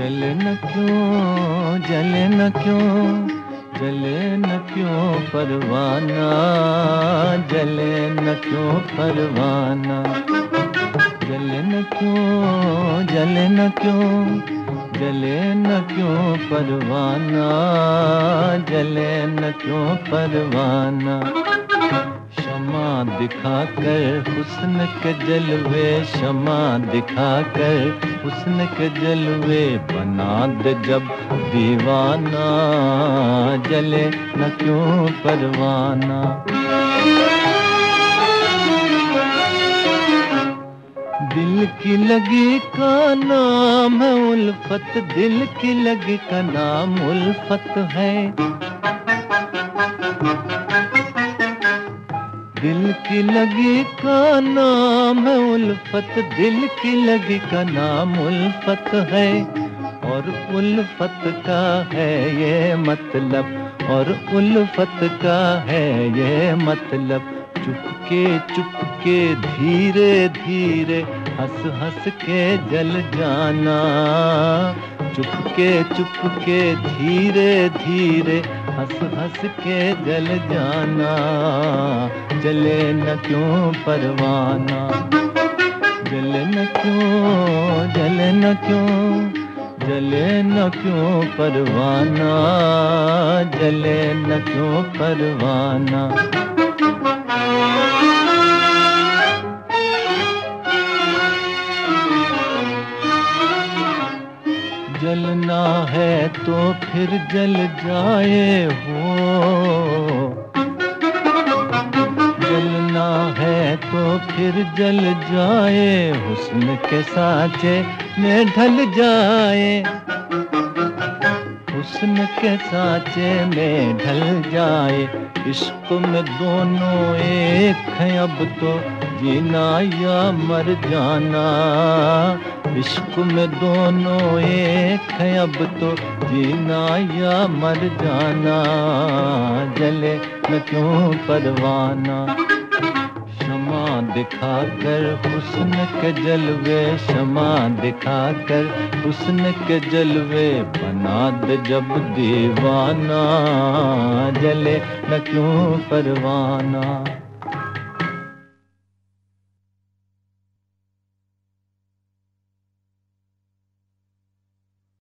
जले न क्यों, जले न क्यों, जले न क्यों परवाना, जले न क्यों परवाना। जले न क्यों, जले न क्यों, जले न क्यों परवाना, जले न क्यों परवाना। शमा दिखाकर हुस्न के जलवे, शमा दिखाकर हुस्न के जलवे बना दे जब दीवाना, जले न क्यों परवाना। दिल की लगी का नाम है उल्फत, दिल की लगी का नाम उल्फत है। दिल की लगी का नाम है उल्फत, दिल की लगी का नाम उल्फत है। और उल्फत का है ये मतलब, और उल्फत का है ये मतलब। चुपके चुपके धीरे धीरे हंस हंस के जल जाना, चुपके चुपके धीरे धीरे हंस हंस के जल जाना। जले न क्यों परवाना, जले न क्यों, जले न क्यों, जले न क्यों परवाना, जले न क्यों परवाना। जलना है तो फिर जल जाए हो, जलना है तो फिर जल जाए, हुस्न के सांचे में ढल जाए, हुस्न के सांचे में ढल जाए। इश्क में दोनों एक हैं अब तो, जीना या मर जाना। इश्क में दोनों एक हैं अब तो, जीना या मर जाना। जले न क्यों परवाना। शमा दिखाकर हुस्न के जलवे, शमा दिखाकर हुस्न के जलवे बना दे जब दीवाना, जले न क्यों परवाना।